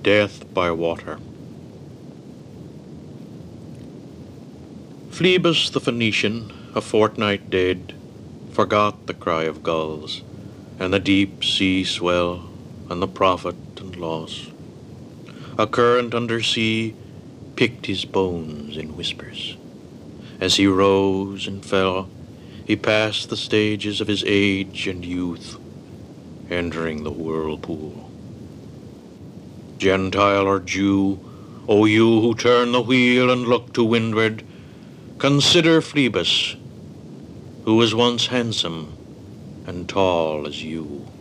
Death by Water. Phlebas the Phoenician, a fortnight dead, forgot the cry of gulls, and the deep sea swell, and the profit and loss. A current under sea picked his bones in whispers. As he rose and fell, he passed the stages of his age and youth, entering the whirlpool. Gentile or Jew, O you who turn the wheel and look to windward, consider Phlebas, who was once handsome and tall as you.